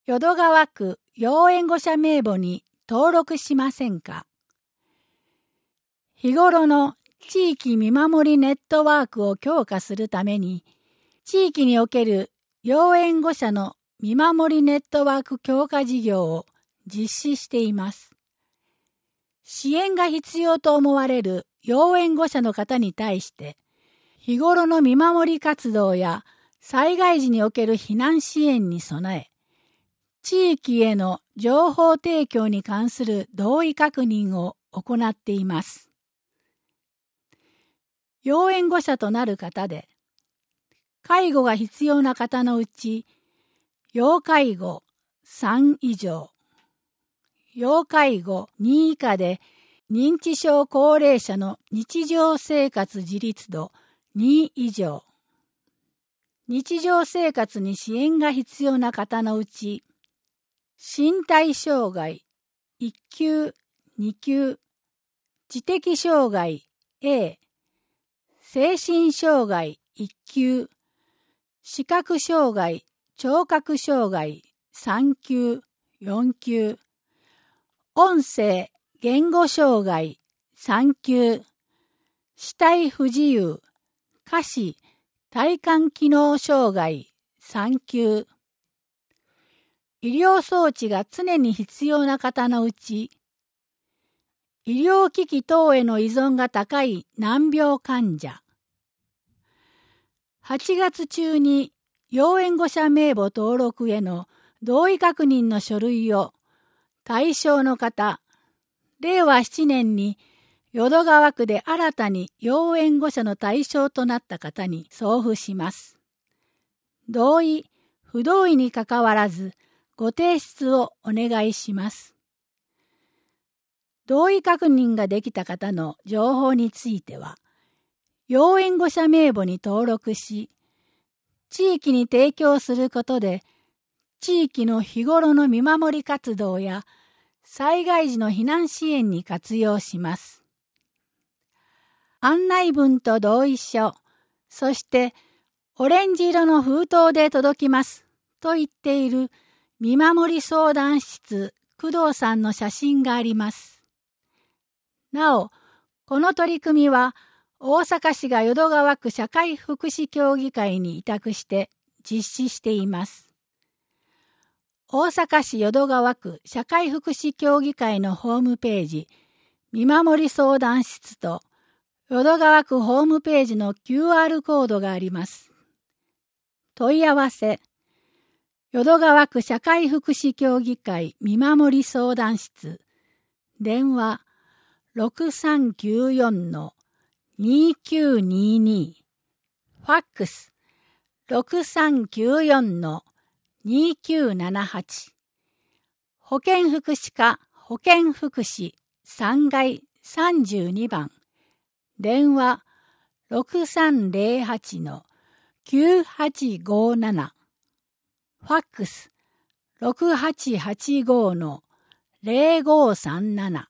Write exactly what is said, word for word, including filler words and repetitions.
淀川区要援護者名簿に登録しませんか？日頃の地域見守りネットワークを強化するために、地域における要援護者の見守りネットワーク強化事業を実施しています。支援が必要と思われる要援護者の方に対して、日頃の見守り活動や災害時における避難支援に備え、地域への情報提供に関する同意確認を行っています。要援護者となる方で、介護が必要な方のうち、要介護さん以上、要介護に以下で認知症高齢者の日常生活自立度に以上、日常生活に支援が必要な方のうち、身体障害いっ級、に級、知的障害 A、精神障害いっ級、視覚障害、聴覚障害さん級、よん級、音声、言語障害さん級、肢体不自由、下肢、体幹機能障害さん級、医療装置が常に必要な方のうち、医療機器等への依存が高い難病患者、はちがつ中に要援護者名簿登録への同意確認の書類を対象の方、れいわしちねんに淀川区で新たに要援護者の対象となった方に送付します。同意、不同意にかかわらずご提出をお願いします。同意確認ができた方の情報については、要援護者名簿に登録し、地域に提供することで、地域の日頃の見守り活動や災害時の避難支援に活用します。案内文と同意書、そしてオレンジ色の封筒で届きますと言っている見守り相談室工藤さんの写真があります。なお、この取り組みは大阪市が淀川区社会福祉協議会に委託して実施しています。大阪市淀川区社会福祉協議会のホームページ、見守り相談室と淀川区ホームページの キューアール コードがあります。問い合わせ、淀川区社会福祉協議会見守り相談室、電話 ろくさんきゅうよんのにきゅうにに、ファックス ろくさんきゅうよんのにきゅうななはち、保健福祉課保健福祉さん階さんじゅうにばん、電話 ろくさんぜろはちのきゅうはちごなな、ファックス ろくはちはちごのぜろごさんなな、